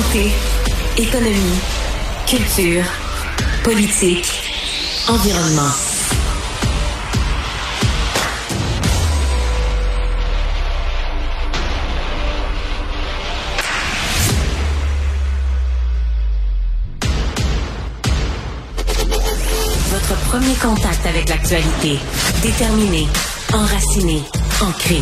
Santé, économie, culture, politique, environnement. Votre premier contact avec l'actualité. Déterminé, enraciné, ancré.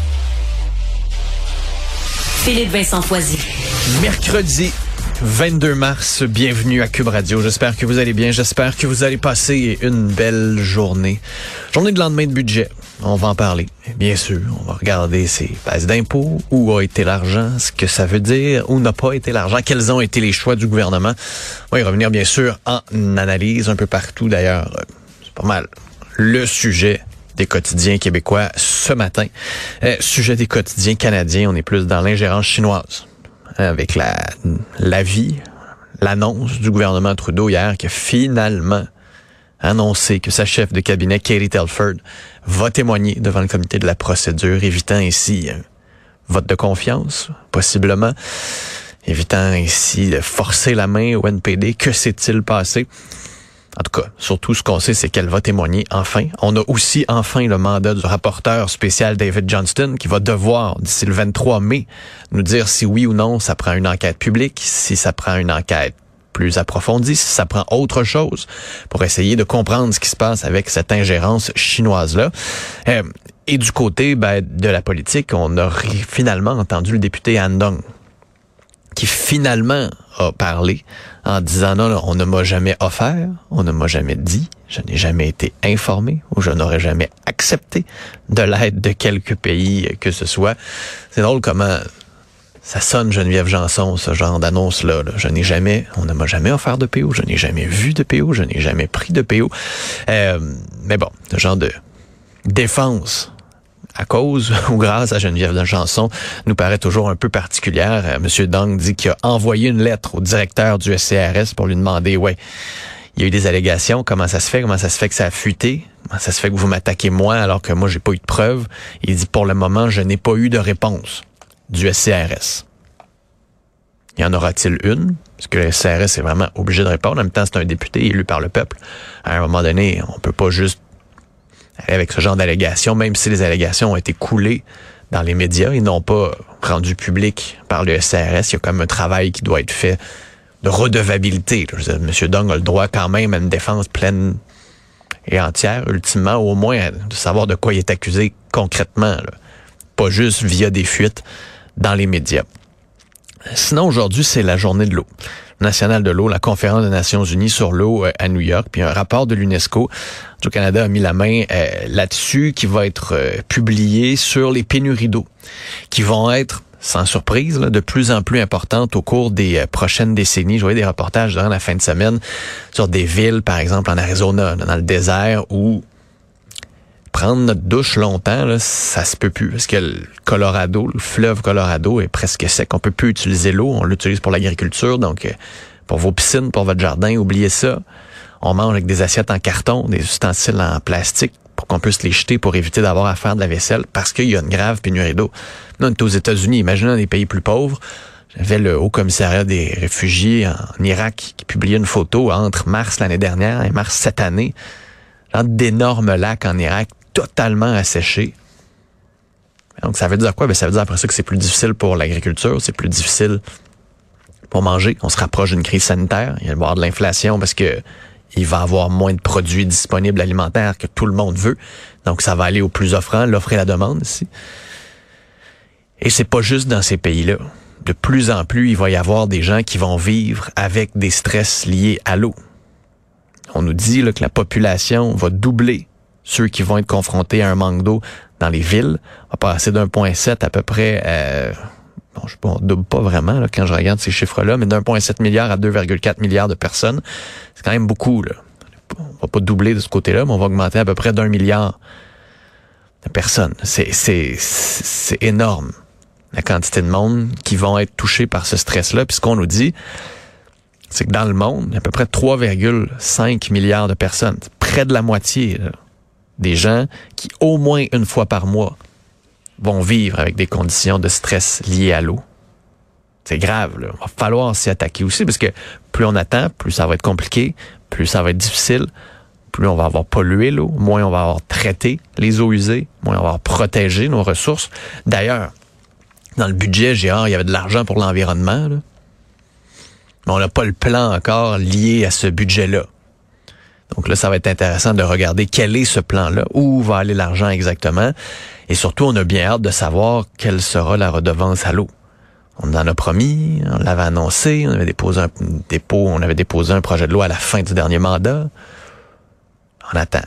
Philippe Vincent Foisy. Mercredi 22 mars, bienvenue à Cube Radio. J'espère que vous allez bien, j'espère que vous allez passer une belle journée. Journée de lendemain de budget, on va en parler. Bien sûr, on va regarder ces baisses d'impôts, où a été l'argent, ce que ça veut dire, où n'a pas été l'argent, quels ont été les choix du gouvernement. On va y revenir bien sûr en analyse un peu partout d'ailleurs. C'est pas mal le sujet des quotidiens québécois ce matin. Sujet des quotidiens canadiens, on est plus dans l'ingérence chinoise. Avec l'avis, l'annonce du gouvernement Trudeau hier qui a finalement annoncé que sa chef de cabinet, Katie Telford, va témoigner devant le comité de la procédure, évitant ainsi un vote de confiance, possiblement, évitant ainsi de forcer la main au NPD. Que s'est-il passé? En tout cas, surtout ce qu'on sait, c'est qu'elle va témoigner enfin. On a aussi enfin le mandat du rapporteur spécial David Johnston qui va devoir, d'ici le 23 mai, nous dire si oui ou non ça prend une enquête publique, si ça prend une enquête plus approfondie, si ça prend autre chose pour essayer de comprendre ce qui se passe avec cette ingérence chinoise-là. Et du côté de la politique, on a finalement entendu le député Han Dong qui finalement a parlé en disant non, on ne m'a jamais offert, on ne m'a jamais dit, je n'ai jamais été informé ou je n'aurais jamais accepté de l'aide de quelque pays que ce soit. C'est drôle comment ça sonne Geneviève Janson, ce genre d'annonce-là. Je n'ai jamais, on ne m'a jamais offert de PO, je n'ai jamais vu de PO, je n'ai jamais pris de PO. Mais bon, ce genre de défense à cause ou grâce à Geneviève Janson nous paraît toujours un peu particulière. Monsieur Dong dit qu'il a envoyé une lettre au directeur du SCRS pour lui demander, il y a eu des allégations, comment ça se fait que ça a fuité, comment ça se fait que vous m'attaquez moi alors que moi j'ai pas eu de preuves. Il dit pour le moment je n'ai pas eu de réponse du SCRS. Y en aura-t-il une? Parce que le SCRS est vraiment obligé de répondre. En même temps, c'est un député élu par le peuple. À un moment donné, on peut pas juste avec ce genre d'allégations, même si les allégations ont été coulées dans les médias et non pas rendues publiques par le SCRS, il y a quand même un travail qui doit être fait de redevabilité. M. Dong a le droit quand même à une défense pleine et entière, ultimement, au moins de savoir de quoi il est accusé concrètement, là. Pas juste via des fuites dans les médias. Sinon, aujourd'hui, c'est la journée de l'eau nationale de l'eau, la conférence des Nations Unies sur l'eau à New York, puis un rapport de l'UNESCO du Canada a mis la main là-dessus qui va être publié sur les pénuries d'eau qui vont être, sans surprise, de plus en plus importantes au cours des prochaines décennies. Je voyais des reportages durant la fin de semaine sur des villes, par exemple en Arizona, dans le désert, où prendre notre douche longtemps, là, ça se peut plus. Parce que le Colorado, le fleuve Colorado est presque sec. On peut plus utiliser l'eau. On l'utilise pour l'agriculture. Donc, pour vos piscines, pour votre jardin, oubliez ça. On mange avec des assiettes en carton, des ustensiles en plastique pour qu'on puisse les jeter pour éviter d'avoir à faire de la vaisselle parce qu'il y a une grave pénurie d'eau. Nous, on est aux États-Unis. Imaginez dans des pays plus pauvres. J'avais le Haut Commissariat des réfugiés en Irak qui publiait une photo entre mars l'année dernière et mars cette année. Genre d'énormes lacs en Irak totalement asséché. Donc, ça veut dire quoi? Ça veut dire après ça que c'est plus difficile pour l'agriculture, c'est plus difficile pour manger. On se rapproche d'une crise sanitaire. Il va y avoir de l'inflation parce que il va y avoir moins de produits disponibles alimentaires que tout le monde veut. Donc, ça va aller au plus offrant, l'offre et la demande ici. Et c'est pas juste dans ces pays-là. De plus en plus, il va y avoir des gens qui vont vivre avec des stress liés à l'eau. On nous dit là, que la population va doubler ceux qui vont être confrontés à un manque d'eau dans les villes. On va passer d'1,7 à peu près, je sais pas, on double pas vraiment là, quand je regarde ces chiffres-là, mais d'1,7 milliard à 2,4 milliards de personnes. C'est quand même beaucoup, là. On va pas doubler de ce côté-là, mais on va augmenter à peu près d'1 milliard de personnes. C'est énorme, la quantité de monde qui vont être touchés par ce stress-là. Puis ce qu'on nous dit, c'est que dans le monde, il y a à peu près 3,5 milliards de personnes. C'est près de la moitié, là, des gens qui, au moins une fois par mois, vont vivre avec des conditions de stress liées à l'eau. C'est grave, là. Il va falloir s'y attaquer aussi, parce que plus on attend, plus ça va être compliqué, plus ça va être difficile, plus on va avoir pollué l'eau, moins on va avoir traité les eaux usées, moins on va avoir protégé nos ressources. D'ailleurs, dans le budget géant, il y avait de l'argent pour l'environnement, là. Mais on n'a pas le plan encore lié à ce budget-là. Donc là, ça va être intéressant de regarder quel est ce plan-là, où va aller l'argent exactement. Et surtout, on a bien hâte de savoir quelle sera la redevance à l'eau. On en a promis, on l'avait annoncé, on avait déposé un projet de loi à la fin du dernier mandat. On attend.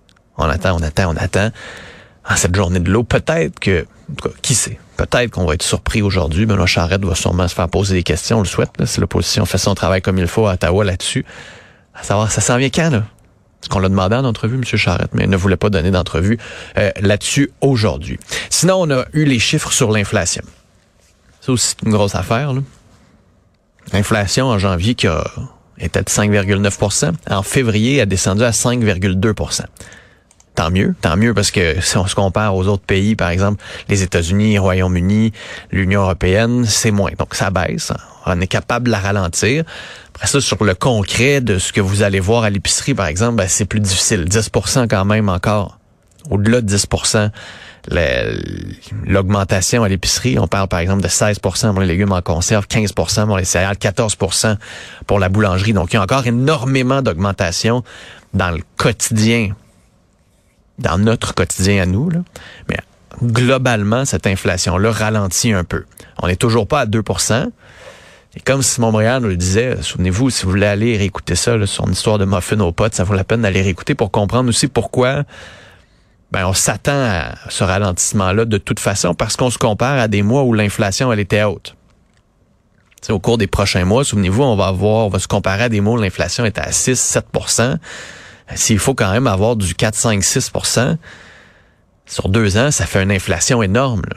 En cette journée de l'eau, peut-être que, en tout cas, qui sait, peut-être qu'on va être surpris aujourd'hui. Benoît Charette va sûrement se faire poser des questions, on le souhaite, là, si l'opposition fait son travail comme il faut à Ottawa là-dessus. À savoir, ça s'en vient quand, là? Parce qu'on l'a demandé en entrevue, M. Charette, mais il ne voulait pas donner d'entrevue là-dessus aujourd'hui. Sinon, on a eu les chiffres sur l'inflation. C'est aussi une grosse affaire, là. L'inflation en janvier qui était de 5,9 %. En février, elle a descendu à 5,2 %. Tant mieux, parce que si on se compare aux autres pays, par exemple, les États-Unis, le Royaume-Uni, l'Union européenne, c'est moins. Donc, ça baisse. On est capable de la ralentir. Après ça, sur le concret de ce que vous allez voir à l'épicerie, par exemple, ben, c'est plus difficile. 10 % quand même encore. Au-delà de 10 %, l'augmentation à l'épicerie, on parle par exemple de 16 % pour les légumes en conserve, 15 % pour les céréales, 14 % pour la boulangerie. Donc, il y a encore énormément d'augmentation dans le quotidien, dans notre quotidien à nous, là. Mais globalement, cette inflation-là ralentit un peu. On n'est toujours pas à 2 %. Et comme Simon Montréal nous le disait, souvenez-vous, si vous voulez aller réécouter ça, là, son histoire de muffin aux potes, ça vaut la peine d'aller réécouter pour comprendre aussi pourquoi on s'attend à ce ralentissement-là de toute façon, parce qu'on se compare à des mois où l'inflation, elle était haute. T'sais, au cours des prochains mois, souvenez-vous, on va se comparer à des mois où l'inflation était à 6-7 %. S'il faut quand même avoir du 4, 5, 6 % sur 2 ans, ça fait une inflation énorme, là.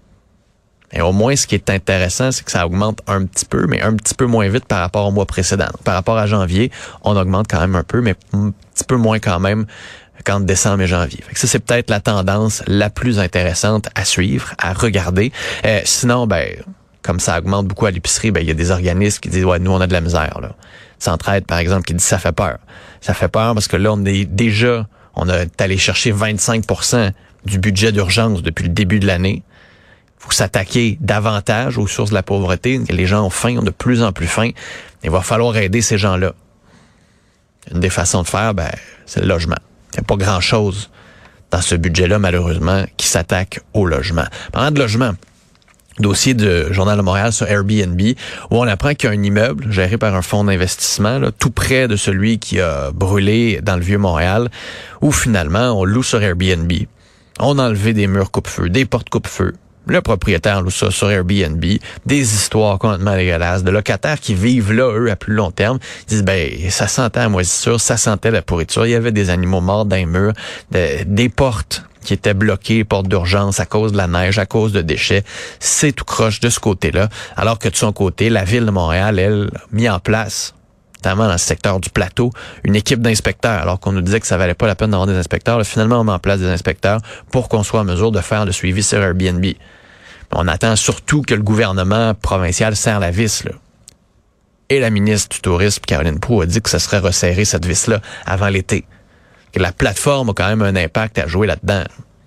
Et au moins, ce qui est intéressant, c'est que ça augmente un petit peu, mais un petit peu moins vite par rapport au mois précédent. Par rapport à janvier, on augmente quand même un peu, mais un petit peu moins quand même qu'entre décembre et janvier. Fait que ça, c'est peut-être la tendance la plus intéressante à suivre, à regarder. Sinon, comme ça augmente beaucoup à l'épicerie, il y a des organismes qui disent, ouais, nous, on a de la misère, là. Centraide, par exemple, qui dit, ça fait peur. Ça fait peur parce que là, on est allé chercher 25 % du budget d'urgence depuis le début de l'année. Il faut s'attaquer davantage aux sources de la pauvreté. Les gens ont faim, ont de plus en plus faim. Il va falloir aider ces gens-là. Une des façons de faire, c'est le logement. Il n'y a pas grand-chose dans ce budget-là, malheureusement, qui s'attaque au logement. Parlant de logement, dossier de Journal de Montréal sur Airbnb, où on apprend qu'il y a un immeuble géré par un fonds d'investissement, là, tout près de celui qui a brûlé dans le Vieux-Montréal, où finalement, on loue sur Airbnb. On a enlevé des murs coupe-feu, des portes coupe-feu. Le propriétaire loue ça sur Airbnb, des histoires complètement dégueulasses, de locataires qui vivent là, eux, à plus long terme. Ils disent, ça sentait la moisissure, ça sentait la pourriture, il y avait des animaux morts dans les murs, des portes qui étaient bloquées, portes d'urgence à cause de la neige, à cause de déchets. C'est tout croche de ce côté-là. Alors que de son côté, la Ville de Montréal, elle, a mis en place, notamment dans le secteur du plateau, une équipe d'inspecteurs, alors qu'on nous disait que ça valait pas la peine d'avoir des inspecteurs. Là, finalement, on met en place des inspecteurs pour qu'on soit en mesure de faire le suivi sur Airbnb. On attend surtout que le gouvernement provincial serre la vis, là. Et la ministre du Tourisme, Caroline Proulx, a dit que ça serait resserré cette vis-là avant l'été. Que la plateforme a quand même un impact à jouer là-dedans.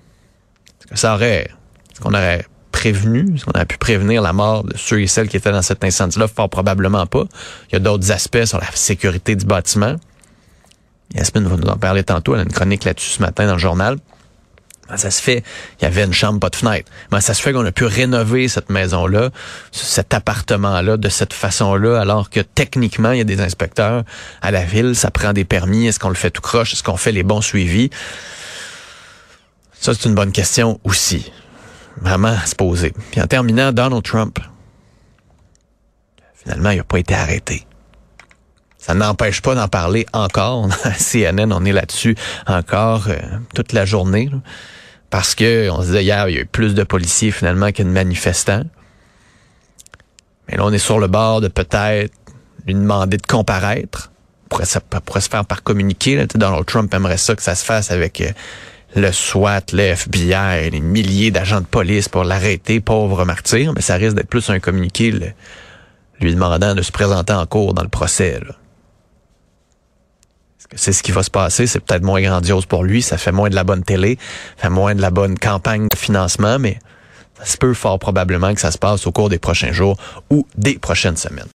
Est-ce qu'on aurait prévenu, est-ce qu'on aurait pu prévenir la mort de ceux et celles qui étaient dans cet incendie-là? Fort probablement pas. Il y a d'autres aspects sur la sécurité du bâtiment. Yasmine va nous en parler tantôt. Elle a une chronique là-dessus ce matin dans le journal. Ça se fait, il y avait une chambre, pas de fenêtre. Mais ça se fait qu'on a pu rénover cette maison-là, cet appartement-là, de cette façon-là, alors que techniquement, il y a des inspecteurs à la ville, ça prend des permis, est-ce qu'on le fait tout croche, est-ce qu'on fait les bons suivis? Ça, c'est une bonne question aussi. Vraiment à se poser. Puis en terminant, Donald Trump, finalement, il n'a pas été arrêté. Ça n'empêche pas d'en parler encore. À CNN, on est là-dessus encore toute la journée. Là, parce que on se disait hier, il y a eu plus de policiers finalement que de manifestants. Mais là, on est sur le bord de peut-être lui demander de comparaître. Pourrait se faire par communiqué. Là. Donald Trump aimerait ça que ça se fasse avec le SWAT, le FBI, les milliers d'agents de police pour l'arrêter, pauvre martyr, mais ça risque d'être plus un communiqué lui demandant de se présenter en cours dans le procès. Là. Est-ce que c'est ce qui va se passer? C'est peut-être moins grandiose pour lui, ça fait moins de la bonne télé, fait moins de la bonne campagne de financement, mais ça se peut fort probablement que ça se passe au cours des prochains jours ou des prochaines semaines.